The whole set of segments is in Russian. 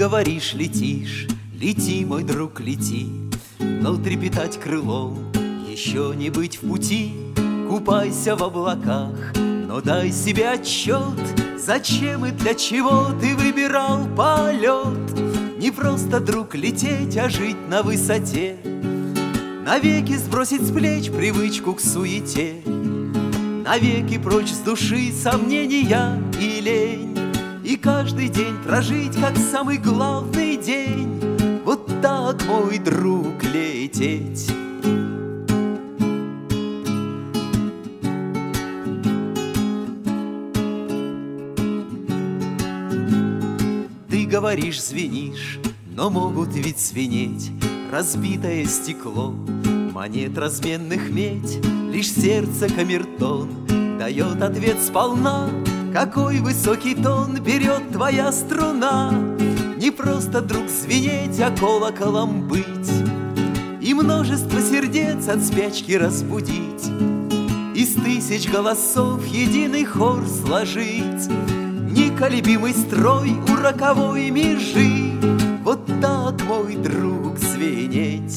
говоришь, летишь, лети, мой друг, лети, но трепетать крылом, еще не быть в пути. Купайся в облаках, но дай себе отчет, зачем и для чего ты выбирал полет. Не просто, друг, лететь, а жить на высоте, навеки сбросить с плеч привычку к суете, навеки прочь с души сомнения и лень, и каждый день прожить, как самый главный день. Вот так, мой друг, лететь. Ты говоришь, звенишь, но могут ведь звенеть разбитое стекло, монет разменных медь. Лишь сердце камертон дает ответ сполна, какой высокий тон берет твоя струна. Не просто, друг, звенеть, а колоколом быть, и множество сердец от спячки разбудить, из тысяч голосов единый хор сложить, неколебимый строй у роковой межи. Вот так, мой друг, звенеть.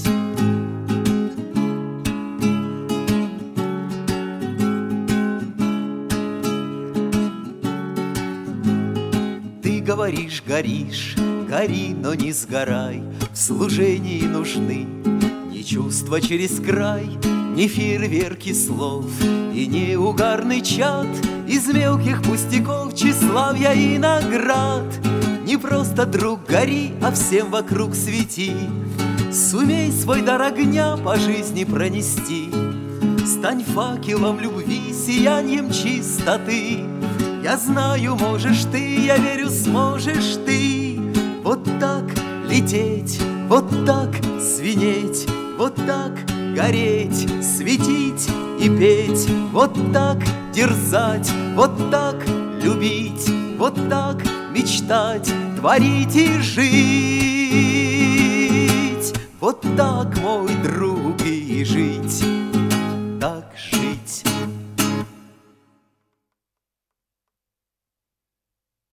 Ты говоришь, горишь, гори, но не сгорай, в служении нужны не чувства через край, не фейерверки слов и не угарный чад из мелких пустяков, тщеславья и наград. Не просто, друг, гори, а всем вокруг свети, сумей свой дар огня по жизни пронести, стань факелом любви, сиянием чистоты. Я знаю, можешь ты, я верю, сможешь ты. Вот так лететь, вот так звенеть, вот так гореть, светить и петь, вот так дерзать, вот так любить, вот так мечтать, творить и жить. Вот так, мой друг, и жить. Так